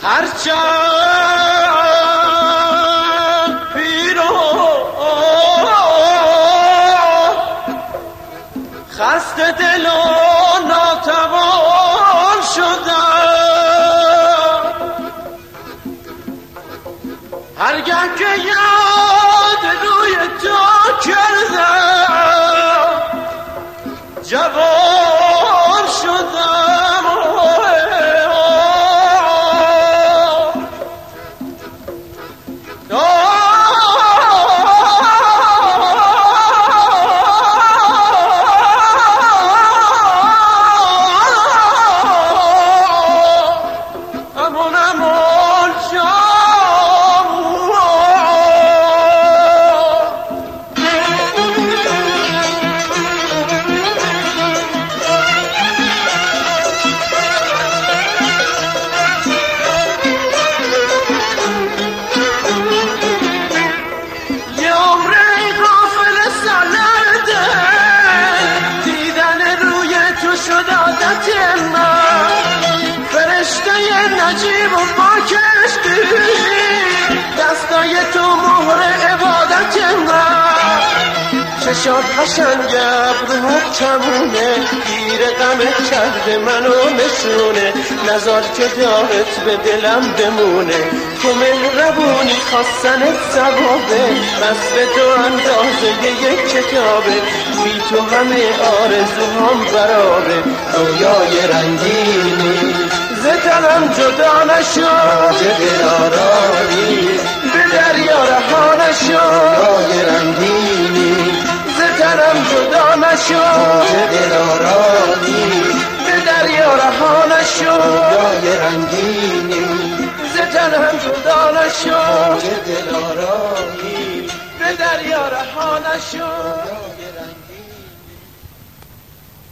هرچند پیر و خسته دل و ناتوان شدم، هرگه که یاد روی تو کردم جوان شدم. نجیب و با کشتی دستای تو مهر عبادت من، چشات قشنگ ابروت چمونه، گیر غمت کرده منو نشونه، نزار که دارت به دلم بمونه، تو مهربونی خواستنت ثوابه، بس به تو اندازه یک کتابه، بی تو همه آرزوهام برابه، رویای رنگینی زدنم جدا نشو، به دل آرامی به دریا رها نشو، رویای رنگینی زدنم جدا نشو، به دل آرامی به دریا رها نشو، رویای رنگینی زدنم جدا نشو، به دل آرامی به دریا رها نشو.